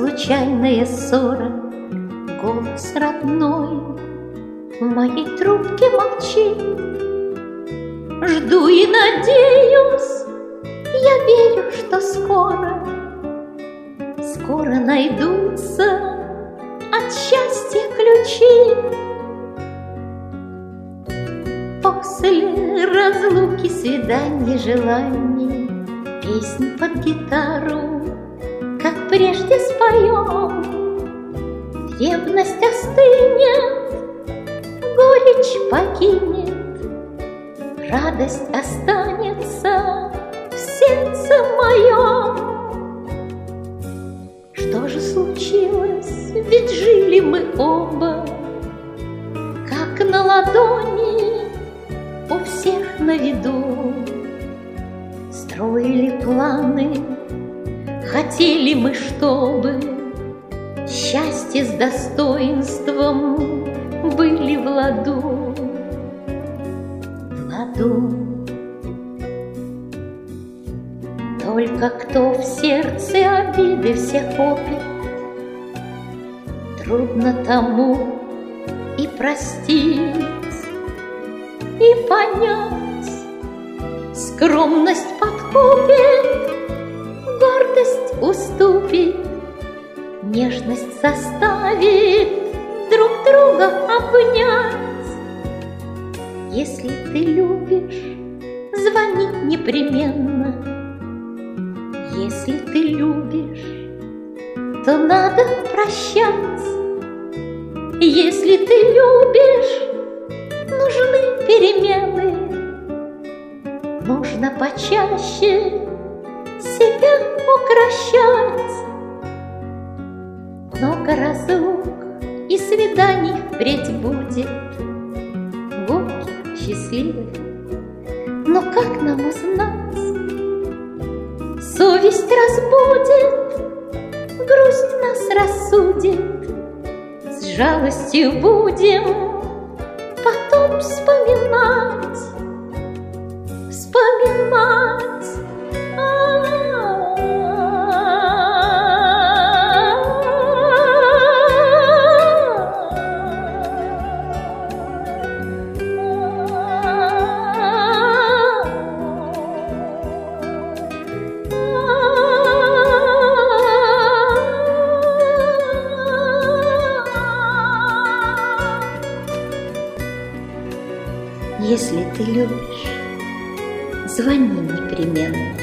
случайная ссора, голос родной в моей трубке молчит. Жду и надеюсь, я верю, что скоро найдутся от счастья ключи. После разлуки, свиданий, желаний, песнь под гитару, как прежде споем. Ревность остынет, горечь покинет, радость останется в сердце моем. Что же случилось? Ведь жили мы оба, как на ладони, у всех на виду. Строили планы, хотели мы, чтобы счастье с достоинством были в ладу. Только кто в сердце обиды все копит, трудно тому и простить, и понять. Скромность подкупит, гордость уступит, нежность заставит друг друга обнять. Если ты любишь, звони непременно. Если ты любишь, то надо прощать. Если ты любишь, нужны перемены. Нужно почаще себя укращать. Много разлук и свиданий впредь будет, горьких, счастливых. Но как нам узнать? Совесть разбудит, грусть нас рассудит. С жалостью будем потом вспоминать. Если ты любишь, звони непременно.